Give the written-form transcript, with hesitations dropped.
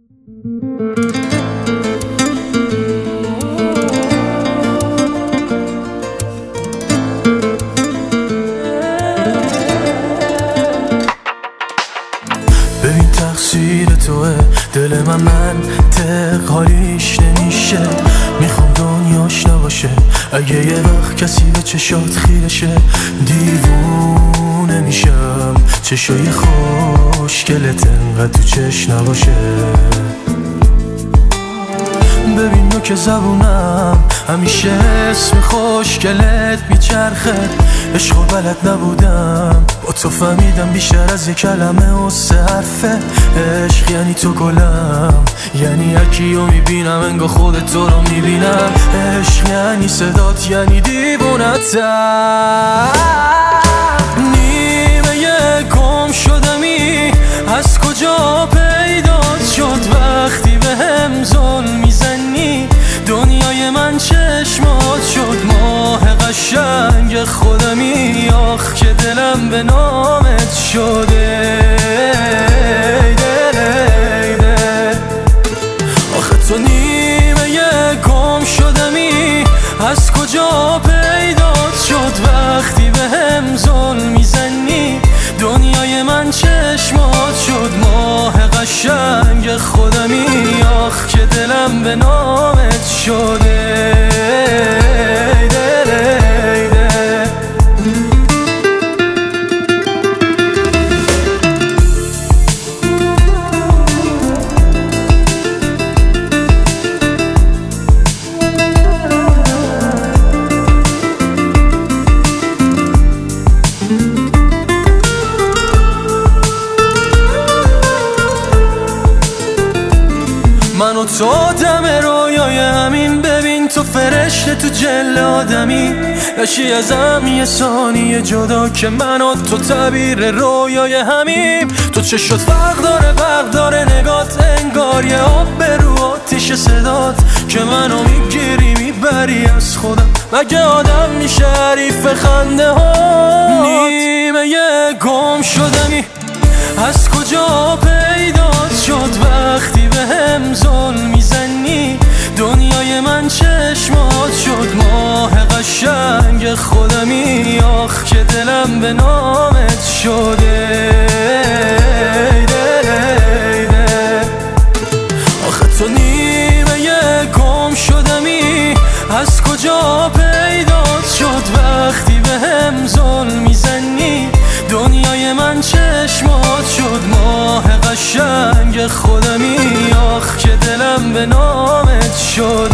ببین تقصیر توه، دل من حالیش نمیشه. میخوام دنیاش نباشه اگه یه وقت کسی به چشات خیره شه. دیوونه میشم چشای خوشگلت انقدر تو چشم نباشه. ببین نو که زبونم همیشه اسم خوشگلت میچرخه. عشقو بلد نبودم با تو فهمیدم بیشتر از یه کلمه و 3 حرفه. عشق یعنی تو گلم، یعنی هرکیو میبینم انگار خودت تو رو میبینم. عشق یعنی صدات، یعنی دیوونتم. نیمه گم شدمی از کجا پیدات شد وقتی به هم ظلم میزنی. دنیای من چشمات شد ماه قشنگ خودمی. آخ که دلم به نامت شده. آخه تو نیمه گم شدمی از کجا پیدات شد وقتی به هم ظلم میزنی. دنیای من چشمات شد ماه قشنگ خودمی. آخ که دلم به نامت شده. من و تو آدم رویای همین. ببین تو فرشته تو جل آدمی. نشی ازم یه ثانیه جدا که من و تو تعبیر رویای همیم. تو چشات فرق داره نگات انگار یه آب به رو آتیش صدات که منو میگیری میبری از خودم. مگه آدم میشه حریف خنده ها؟ نیمه گم شدمی از کجا پیدات شد وقتی به هم ظلم میزنی. دنیای من چشمات شد ماه قشنگ خودمی. آخ که دلم به نامت شده. آخه تو نیمه گم شدمی از کجا پیدات شد وقتی به هم ظلم میزنی. دنیای من چشمات شد ماه قشنگ خودمی. آخ که دلم به نامت شد.